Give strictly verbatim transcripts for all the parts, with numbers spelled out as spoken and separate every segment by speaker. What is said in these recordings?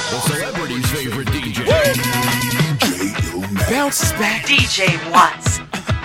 Speaker 1: The celebrity's favorite D J.
Speaker 2: Bounce is back.
Speaker 3: D J Watts.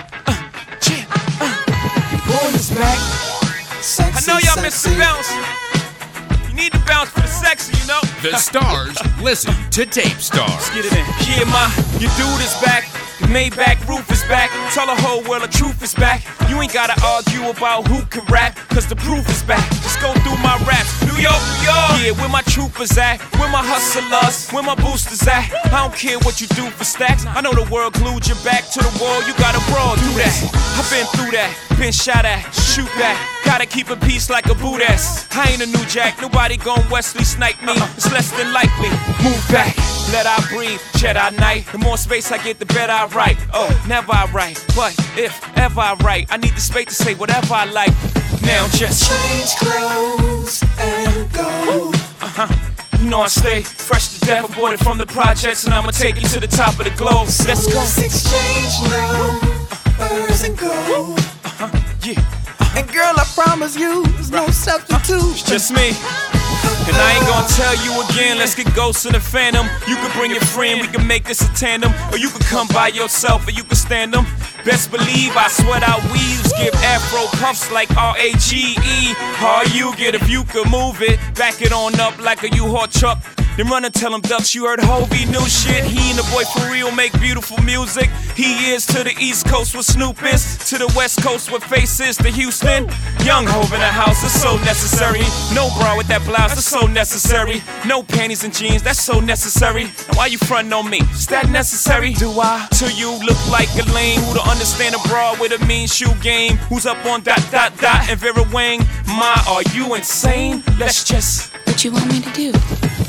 Speaker 2: Boy is back.
Speaker 4: Sexy, I know y'all miss the bounce. You need to bounce for the sexy, you know.
Speaker 1: The stars listen to Tape Stars.
Speaker 4: Let's get it in. Yeah, ma, your dude is back. The Maybach roof is back. Tell the whole world the truth is back. You ain't gotta argue about who can rap, cause the proof is back. Just go through my raps. New York, New York. Yeah, where my troopers at? Where my hustlers? Where my boosters at? I don't care what you do for stacks. I know the world glued your back to the wall. You gotta brawl, do that. I've been through that. Been shot at, shoot back. Gotta keep a peace like a boot ass. I ain't a new jack. Nobody gon' Wesley snipe me. It's less than likely. Move back. Let I breathe, Jedi Knight. The more space I get, the better I write. Oh, never I write, but if ever I write, I need the space to say whatever I like. Now just
Speaker 2: change clothes and go.
Speaker 4: Uh-huh. You know I stay fresh to death, aborted from the projects, and I'ma take you to the top of the globe. Let's go.
Speaker 2: Let's exchange numbers and go.
Speaker 4: Uh-huh. Yeah.
Speaker 2: And girl, I promise you, there's no substitute.
Speaker 4: It's just me. And I ain't gonna tell you again, let's get Ghost in the Phantom. You can bring your friend, we can make this a tandem. Or you can come by yourself, or you can stand them. Best believe I sweat out weaves, give afro puffs like R A G E. How you get if you could move it, back it on up like a U-Haul truck. Then run and tell him ducks you heard Hovey new shit. He and the boy for real make beautiful music. He is to the East Coast with Snoop is, to the West Coast with Face is, to Houston. Young Hov in the house, it's so necessary. No bra with that blouse, it's so necessary. No panties and jeans, that's so necessary. Now why you frontin' on me? Is that necessary? Do I? To you look like a lame who don't understand a bra with a mean shoe game. Who's up on dot dot dot and Vera Wang? Ma, are you insane? Let's just.
Speaker 5: What you want me to do?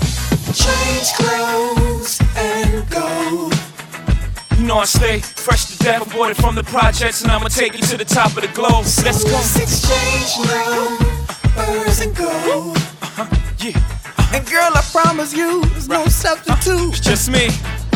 Speaker 2: Change clothes and go.
Speaker 4: You know I stay fresh to death, aborted from the projects, and I'ma take you to the top of the globe. Let's go.
Speaker 2: Let's exchange numbers and go.
Speaker 4: Uh-huh. Yeah. Uh-huh.
Speaker 2: And girl, I promise you, there's no substitute.
Speaker 4: It's just me.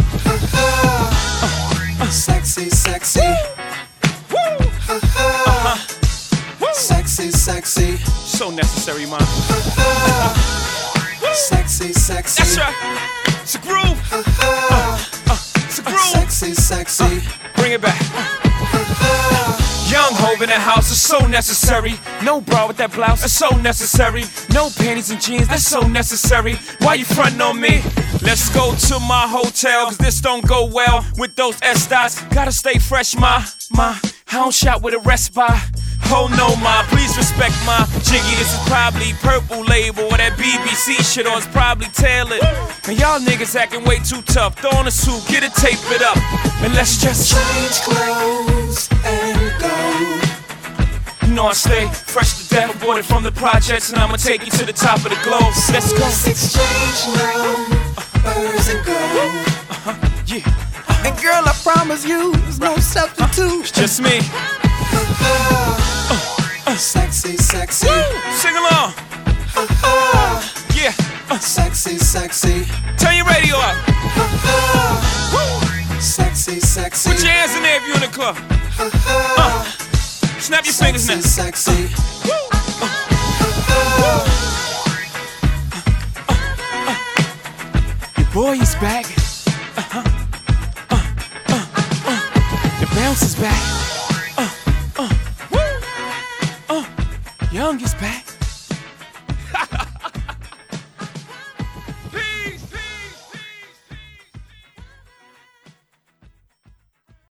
Speaker 2: Uh-huh. Uh, sexy, sexy.
Speaker 4: Woo.
Speaker 2: Uh-huh. Sexy, sexy.
Speaker 4: So necessary, man.
Speaker 2: Uh-huh. Sexy, sexy.
Speaker 4: That's right. It's a groove.
Speaker 2: Uh-huh.
Speaker 4: Uh, uh, it's a groove.
Speaker 2: Sexy, sexy.
Speaker 4: Uh, bring it back.
Speaker 2: Uh-huh.
Speaker 4: Young Hov in the house is so necessary. No bra with that blouse, that's so necessary. No panties and jeans, that's so necessary. Why you frontin' on me? Let's go to my hotel, cause this don't go well with those S-dots. Gotta stay fresh, ma, ma. I don't shot with a rest by. Oh no, ma, please respect my jiggy. This is probably Purple Label or that B B C shit, or it's probably tailored. And y'all niggas acting way too tough. Throw on a suit, get it, tape it up, and let's just
Speaker 2: change clothes and go.
Speaker 4: You know I stay fresh to death, aborted from the projects, and I'ma take you to the top of the globe. Let's go.
Speaker 2: Let's exchange numbers and go.
Speaker 4: Uh-huh. Yeah. Uh-huh.
Speaker 2: And girl, I promise you, there's no substitute.
Speaker 4: It's just me.
Speaker 2: Uh, uh, sexy, sexy.
Speaker 4: Woo! Sing along.
Speaker 2: Uh,
Speaker 4: yeah.
Speaker 2: Uh, sexy, sexy.
Speaker 4: Turn your radio up.
Speaker 2: Uh, sexy, sexy.
Speaker 4: Put your hands in there if you're in the club. Uh, snap your
Speaker 2: sexy,
Speaker 4: fingers now.
Speaker 2: Sexy.
Speaker 4: Uh,
Speaker 2: uh,
Speaker 4: uh, your boy is back. Uh-huh. Uh, uh, uh. The bounce is back. Young is back.